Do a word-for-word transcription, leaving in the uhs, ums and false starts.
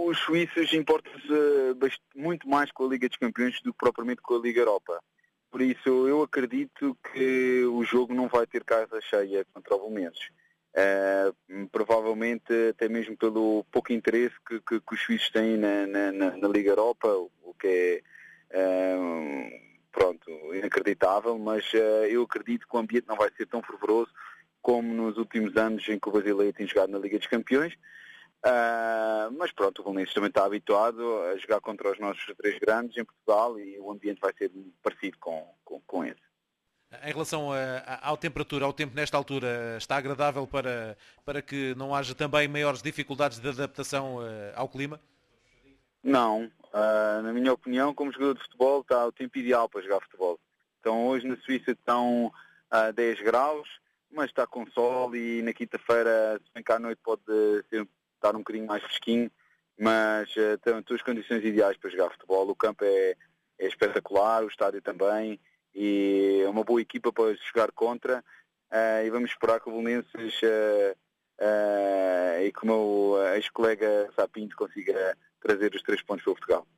os suíços importam-se muito mais com a Liga dos Campeões do que propriamente com a Liga Europa. Por isso, eu acredito que o jogo não vai ter casa cheia contra o Belenenses. Uh, provavelmente, até mesmo pelo pouco interesse que, que, que os suíços têm na, na, na Liga Europa, o que é, uh, pronto, inacreditável, mas uh, eu acredito que o ambiente não vai ser tão fervoroso como nos últimos anos em que o Brasileiro tem jogado na Liga dos Campeões. Uh, mas pronto, o Belenenses também está habituado a jogar contra os nossos três grandes em Portugal e o ambiente vai ser parecido com, com, com esse. Em relação a, a, à temperatura, ao tempo nesta altura, está agradável para, para que não haja também maiores dificuldades de adaptação uh, ao clima? Não, uh, na minha opinião, como jogador de futebol, está o tempo ideal para jogar futebol. Então hoje na Suíça estão a uh, dez graus, mas está com sol e na quinta-feira, se bem que à noite pode ser, estar um bocadinho mais fresquinho, mas uh, estão todas as condições ideais para jogar futebol. O campo é, é espetacular, o estádio também, e é uma boa equipa para jogar contra, uh, e vamos esperar que o Belenenses uh, uh, e que o meu ex-colega Sapinto consiga trazer os três pontos para Portugal.